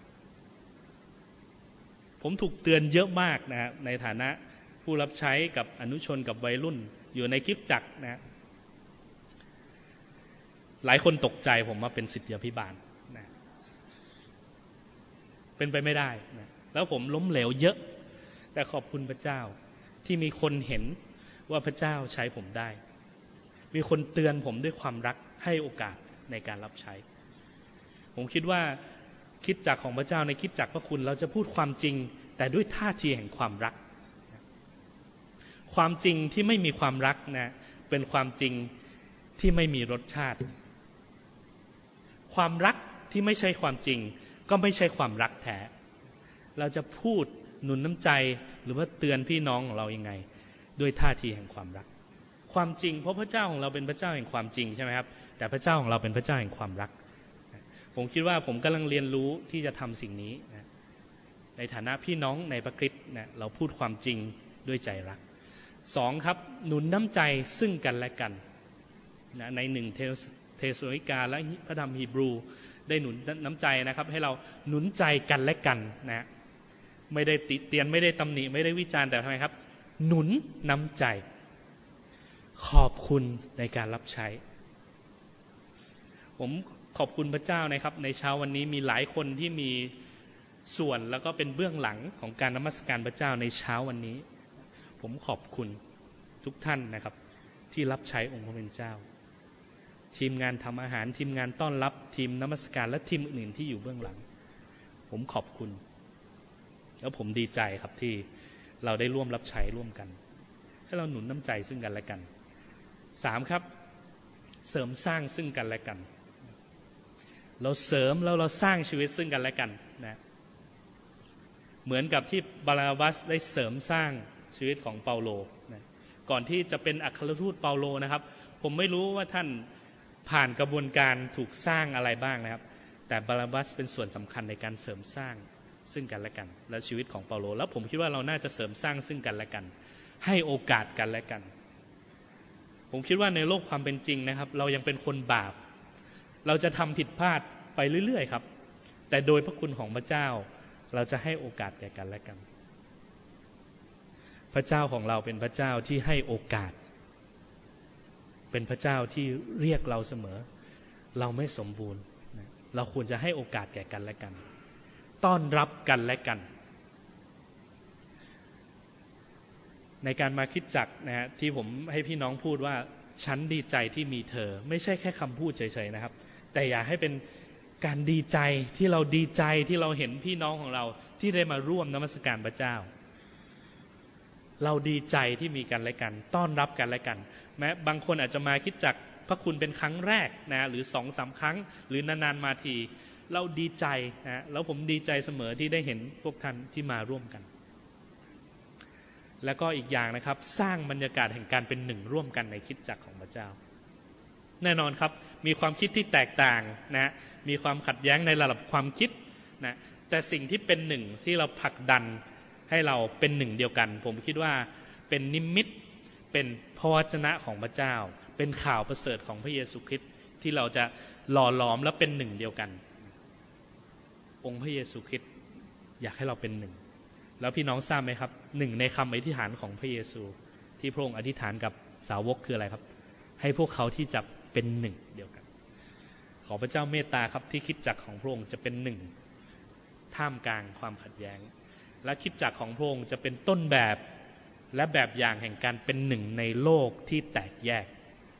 ผมถูกเตือนเยอะมากนะในฐานะผู้รับใช้กับอนุชนกับวัยรุ่นอยู่ในคริสตจักรนะหลายคนตกใจผมว่าเป็นศิษยาภิบาลนะเป็นไปไม่ได้นะแล้วผมล้มเหลวเยอะแต่ขอบคุณพระเจ้าที่มีคนเห็นว่าพระเจ้าใช้ผมได้มีคนเตือนผมด้วยความรักให้โอกาสในการรับใช้ผมคิดว่าคริสตจักรของพระเจ้าในคริสตจักรพระคุณเราจะพูดความจริงแต่ด้วยท่าทีแห่งความรักความจริงที่ไม่มีความรักนะเป็นความจริงที่ไม่มีรสชาติความรักที่ไม่ใช่ความจริงก็ไม่ใช่ความรักแท้เราจะพูดหนุนน้ำใจหรือว่าเตือนพี่น้องของเรายังไงด้วยท่าทีแห่งความรักความจริงเพราะพระเจ้าของเราเป็นพระเจ้าแห่งความจริงใช่ไหมครับแต่พระเจ้าของเราเป็นพระเจ้าแห่งความรักผมคิดว่าผมกำลังเรียนรู้ที่จะทำสิ่งนี้นะในฐานะพี่น้องในพระคริสต์นะเราพูดความจริงด้วยใจรักสองครับหนุนน้ำใจซึ่งกันและกันนะในหนึ่งเทสโลนิกาและพระธรรมฮีบรูได้หนุนน้ำใจนะครับให้เราหนุนใจกันและกันนะไม่ได้ติเตียนไม่ได้ตำหนิไม่ได้วิจารณ์แต่ทำไมครับหนุนน้ำใจขอบคุณในการรับใช้ผมขอบคุณพระเจ้านะครับในเช้าวันนี้มีหลายคนที่มีส่วนแล้วก็เป็นเบื้องหลังของการนมัสการพระเจ้าในเช้าวันนี้ผมขอบคุณทุกท่านนะครับที่รับใช้องค์พระผู้เป็นเจ้าทีมงานทำอาหารทีมงานต้อนรับทีมนมัสการและทีมอื่นๆที่อยู่เบื้องหลังผมขอบคุณแล้วผมดีใจครับที่เราได้ร่วมรับใช้ร่วมกันให้เราหนุนน้ำใจซึ่งกันและกันสามครับเสริมสร้างซึ่งกันและกันเราเสริมแล้วเราสร้างชีวิตซึ่งกันและกันนะเหมือนกับที่บาราบัสได้เสริมสร้างชีวิตของเปาโลนะก่อนที่จะเป็นอัครทูตเปาโลนะครับผมไม่รู้ว่าท่านผ่านกระบวนการถูกสร้างอะไรบ้างนะครับแต่บาราบัสเป็นส่วนสำคัญในการเสริมสร้างซึ่งกันและกันและชีวิตของเปาโลแล้วผมคิดว่าเราน่าจะเสริมสร้างซึ่งกันและกันให้โอกาสกันและกันผมคิดว่าในโลกความเป็นจริงนะครับเรายังเป็นคนบาปเราจะทำผิดพลาดไปเรื่อยๆครับแต่โดยพระคุณของพระเจ้าเราจะให้โอกาสแก่กันและกันพระเจ้าของเราเป็นพระเจ้าที่ให้โอกาสเป็นพระเจ้าที่เรียกเราเสมอเราไม่สมบูรณ์เราควรจะให้โอกาสแก่กันและกันต้อนรับกันและกันในการมาคริสตจักรนะฮะที่ผมให้พี่น้องพูดว่าฉันดีใจที่มีเธอไม่ใช่แค่คำพูดเฉยๆนะครับแต่อยากให้เป็นการดีใจที่เราดีใจที่เราเห็นพี่น้องของเราที่ได้มาร่วมนมัสการพระเจ้าเราดีใจที่มีกันและกันต้อนรับกันและกันแม้บางคนอาจจะมาคริสตจักรพระคุณเป็นครั้งแรกนะหรือ 2-3 ครั้งหรือนานๆมาทีเราดีใจนะแล้วผมดีใจเสมอที่ได้เห็นพวกท่านที่มาร่วมกันแล้วก็อีกอย่างนะครับสร้างบรรยากาศแห่งการเป็นหนึ่งร่วมกันในคริสตจักรของพระเจ้าแน่นอนครับมีความคิดที่แตกต่างนะมีความขัดแย้งในระดับความคิดนะแต่สิ่งที่เป็นหนึ่งที่เราผลักดันให้เราเป็นหนึ่งเดียวกันผมคิดว่าเป็นนิมิตเป็นพระวจนะของพระเจ้าเป็นข่าวประเสริฐของพระเยซูคริสต์ที่เราจะหล่อหลอมและเป็นหนึ่งเดียวกันองค์พระเยซูคริสต์อยากให้เราเป็นหนึ่งแล้วพี่น้องทราบไหมครับหนึ่งในคำอธิษฐานของพระเยซูที่พระองค์อธิษฐานกับสาวกคืออะไรครับให้พวกเขาที่จะเป็นหนึ่งเดียวกันขอพระเจ้าเมตตาครับที่คริสตจักรของพระองค์จะเป็นหนึ่งท่ามกลางความขัดแย้งและคริสตจักรของพระองค์จะเป็นต้นแบบและแบบอย่างแห่งการเป็นหนึ่งในโลกที่แตกแยก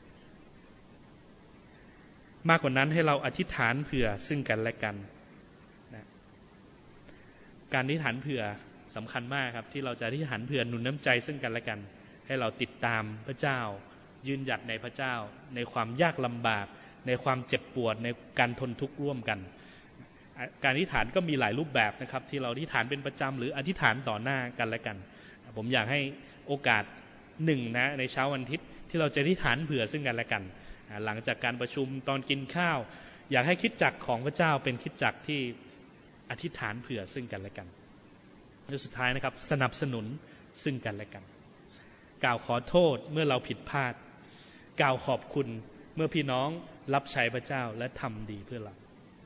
มากกว่านั้นให้เราอธิษฐานเผื่อซึ่งกันและกันนะการอธิษฐานเผื่อสำคัญมากครับที่เราจะอธิษฐานเผื่อหนุนน้ำใจซึ่งกันและกันให้เราติดตามพระเจ้ายืนหยัดในพระเจ้าในความยากลำบากในความเจ็บปวดในการทนทุกข์ร่วมกันการอธิษฐานก็มีหลายรูปแบบนะครับที่เราอธิษฐานเป็นประจำหรืออธิษฐานต่อหน้ากันและกันผมอยากให้โอกาสหนึ่งนะในเช้าวันอาทิตย์ที่เราจะอธิษฐานเผื่อซึ่งกันและกันหลังจากการประชุมตอนกินข้าวอยากให้คริสตจักรของพระเจ้าเป็นคริสตจักรที่อธิษฐานเผื่อซึ่งกันและกันและสุดท้ายนะครับสนับสนุนซึ่งกันและกันกล่าวขอโทษเมื่อเราผิดพลาดกล่าวขอบคุณเมื่อพี่น้องรับใช้พระเจ้าและทำดีเพื่อเรา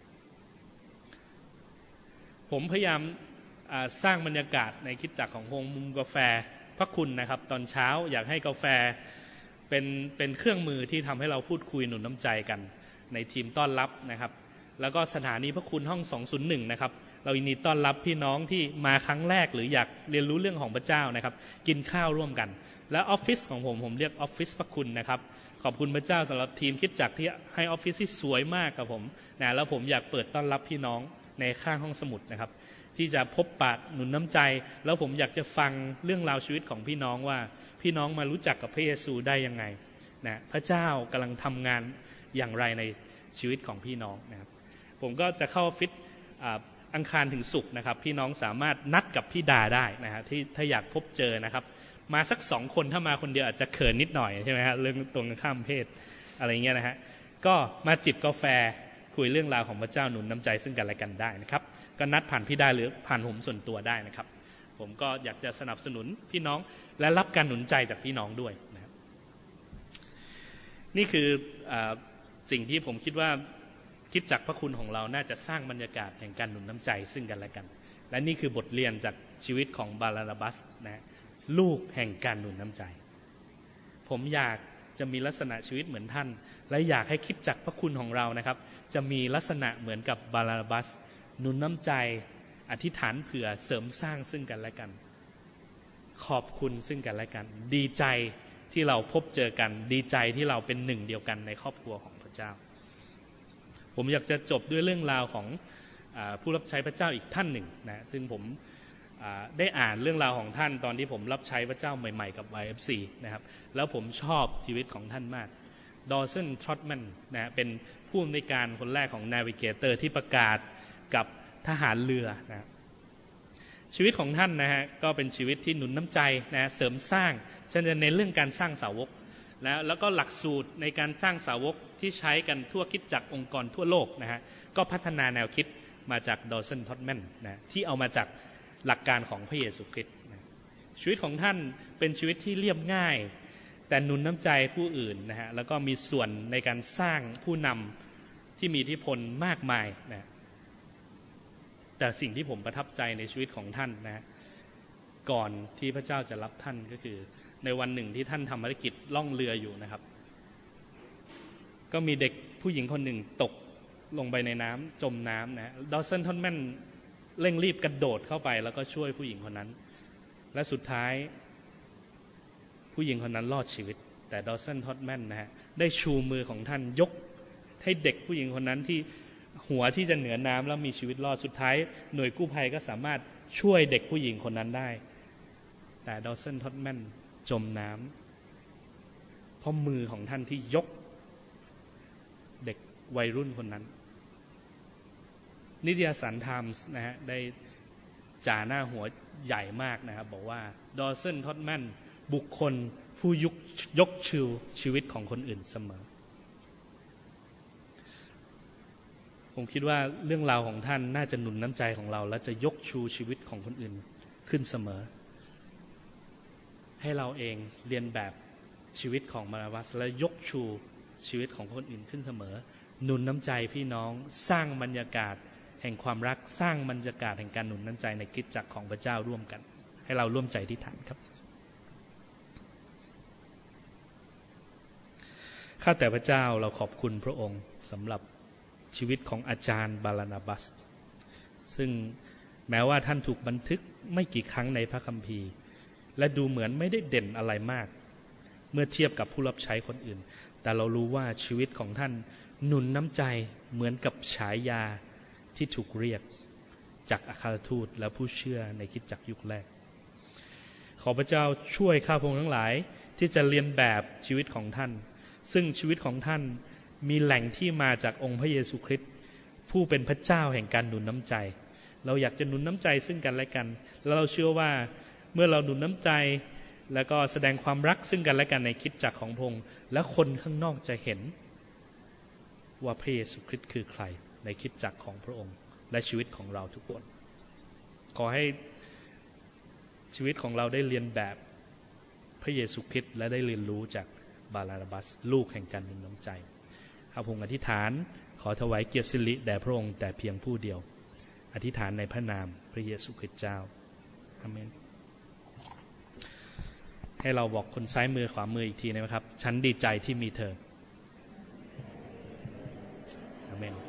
ผมพยายามสร้างบรรยากาศในคริสตจักรของโฮงมุมกาแฟพระคุณนะครับตอนเช้าอยากให้กาแฟเป็นเครื่องมือที่ทำให้เราพูดคุยหนุนน้ำใจกันในทีมต้อนรับนะครับแล้วก็สถานีพระคุณห้อง201นะครับเรายินดีต้อนรับพี่น้องที่มาครั้งแรกหรืออยากเรียนรู้เรื่องของพระเจ้านะครับกินข้าวร่วมกันและออฟฟิศของผมเรียกออฟฟิศพระคุณนะครับขอบคุณพระเจ้าสำหรับทีมคริสตจักรที่ให้ออฟฟิศที่สวยมากกับผมนะแล้วผมอยากเปิดต้อนรับพี่น้องในข้างห้องสมุดนะครับที่จะพบปะหนุนน้ำใจแล้วผมอยากจะฟังเรื่องราวชีวิตของพี่น้องว่าพี่น้องมารู้จักกับพระเยซูได้ยังไงนะพระเจ้ากำลังทำงานอย่างไรในชีวิตของพี่น้องนะครับผมก็จะเข้าฟิตอังคารถึงศุกร์นะครับพี่น้องสามารถนัดกับพี่ดาได้นะฮะที่ถ้าอยากพบเจอนะครับมาสัก2 คนถ้ามาคนเดียวอาจจะเขินนิดหน่อยใช่ไหมฮะเรื่องตรงข้ามเพศอะไรเงี้ยนะฮะก็มาจิบกาแฟคุยเรื่องราวของพระเจ้าหนุนน้ำใจซึ่งกันและกันได้นะครับก็นัดผ่านพี่ดาหรือผ่านผมส่วนตัวได้นะครับผมก็อยากจะสนับสนุนพี่น้องและรับการหนุนใจจากพี่น้องด้วยนะครับนี่คือสิ่งที่ผมคิดว่าคิดจากพระคุณของเราน่าจะสร้างบรรยากาศแห่งการหนุนน้ำใจซึ่งกันและกันและนี่คือบทเรียนจากชีวิตของบารานาบัสนะลูกแห่งการหนุนน้ำใจผมอยากจะมีลักษณะชีวิตเหมือนท่านและอยากให้คิดจากพระคุณของเรานะครับจะมีลักษณะเหมือนกับบารานาบัสหนุนน้ำใจอธิษฐานเผื่อเสริมสร้างซึ่งกันและกันขอบคุณซึ่งกันและกันดีใจที่เราพบเจอกันดีใจที่เราเป็นหนึ่งเดียวกันในครอบครัวของพระเจ้าผมอยากจะจบด้วยเรื่องราวของผู้รับใช้พระเจ้าอีกท่านหนึ่งนะซึ่งผมได้อ่านเรื่องราวของท่านตอนที่ผมรับใช้พระเจ้าใหม่ๆกับ YFC นะครับแล้วผมชอบชีวิตของท่านมากดอสัน ทรอตแมนนะเป็นผู้อำนวยการคนแรกของ Navigator ที่ประกาศกับทหารเรือนะชีวิตของท่านนะฮะก็เป็นชีวิตที่หนุนน้ำใจนะเสริมสร้างเช่นในเรื่องการสร้างสาวกแล้วก็หลักสูตรในการสร้างสาวกที่ใช้กันทั่วคริสตจักรองค์กรทั่วโลกนะฮะก็พัฒนาแนวคิดมาจากดอสัน ทรอตแมนนะที่เอามาจากหลักการของพระเยซูคริสต์นะชีวิตของท่านเป็นชีวิตที่เรียบง่ายแต่หนุนน้ำใจผู้อื่นนะฮะแล้วก็มีส่วนในการสร้างผู้นำที่มีอิทธิพลมากมายนะแต่สิ่งที่ผมประทับใจในชีวิตของท่านนะก่อนที่พระเจ้าจะรับท่านก็คือในวันหนึ่งที่ท่านทำภารกิจล่องเรืออยู่นะครับก็มีเด็กผู้หญิงคนหนึ่งตกลงไปในน้ำจมน้ำนะดอสัน ทรอตแมนเร่งรีบกระโดดเข้าไปแล้วก็ช่วยผู้หญิงคนนั้นและสุดท้ายผู้หญิงคนนั้นรอดชีวิตแต่ดอสัน ทรอตแมนนะฮะได้ชูมือของท่านยกให้เด็กผู้หญิงคนนั้นที่หัวที่จะเหนือน้ำแล้วมีชีวิตรอดสุดท้ายหน่วยกู้ภัยก็สามารถช่วยเด็กผู้หญิงคนนั้นได้แต่ดอสัน ทรอตแมนจมน้ำเพราะมือของท่านที่ยกเด็กวัยรุ่นคนนั้นนิตยสารไทมส์นะฮะได้จ่าหน้าหัวใหญ่มากนะครับบอกว่าดอสัน ทรอตแมนบุคคลผู้ยกชูชีวิตของคนอื่นเสมอผมคิดว่าเรื่องราวของท่านน่าจะหนุนน้ำใจของเราและจะยกชูชีวิตของคนอื่นขึ้นเสมอให้เราเองเรียนแบบชีวิตของบารานาบัสและยกชูชีวิตของคนอื่นขึ้นเสมอหนุนน้ำใจพี่น้องสร้างบรรยากาศแห่งความรักสร้างบรรยากาศแห่งการหนุนน้ำใจในคริสตจักรของพระเจ้าร่วมกันให้เราร่วมใจที่ฐานครับข้าแต่พระเจ้าเราขอบคุณพระองค์สำหรับชีวิตของอาจารย์บารานาบัสซึ่งแม้ว่าท่านถูกบันทึกไม่กี่ครั้งในพระคัมภีร์และดูเหมือนไม่ได้เด่นอะไรมากเมื่อเทียบกับผู้รับใช้คนอื่นแต่เรารู้ว่าชีวิตของท่านหนุนน้ำใจเหมือนกับฉายาที่ถูกเรียกจากอัครทูตและผู้เชื่อในคริสตจักรยุคแรกขอพระเจ้าช่วยข้าพงทั้งหลายที่จะเรียนแบบชีวิตของท่านซึ่งชีวิตของท่านมีแหล่งที่มาจากองค์พระเยซูคริสต์ผู้เป็นพระเจ้าแห่งการหนุนน้ำใจเราอยากจะหนุนน้ำใจซึ่งกันและกันแล้วเราเชื่อว่าเมื่อเราหนุนน้ำใจแล้วก็แสดงความรักซึ่งกันและกันในคริสตจักรของพระองค์และคนข้างนอกจะเห็นว่าพระเยซูคริสต์คือใครในคริสตจักรของพระองค์และชีวิตของเราทุกคนขอให้ชีวิตของเราได้เรียนแบบพระเยซูคริสต์และได้เรียนรู้จากบารานาบัสลูกแห่งการหนุนน้ำใจข้าพงอธิษฐานขอถวายเกียรติสิริแด่พระองค์แต่เพียงผู้เดียวอธิษฐานในพระนามพระเยซูคริสต์เจ้าอาเมนให้เราบอกคนซ้ายมือขวามืออีกทีนะครับฉันดีใจที่มีเธออาเมน